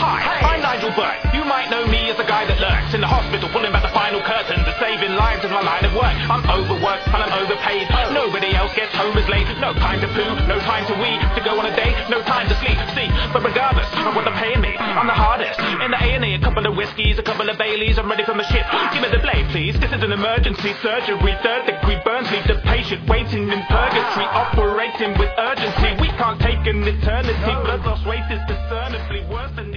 Hi, I'm Nigel Burke. You might know me as the guy that lurks in the hospital, pulling back the final curtain. The saving lives is my line of work. I'm overworked and I'm overpaid. Nobody else gets home as late. No time to poo, no time to wee, to go on a date, no time to sleep. See, but regardless of what they're paying me, I'm the hardest. In the A&E, a couple of whiskeys, a couple of Baileys, I'm ready for my shit. Give me the blade, please. This is an emergency surgery. 3rd-degree burns leave the patient waiting in purgatory, operating with urgency. We can't take an eternity. Blood loss rate is discernibly worse than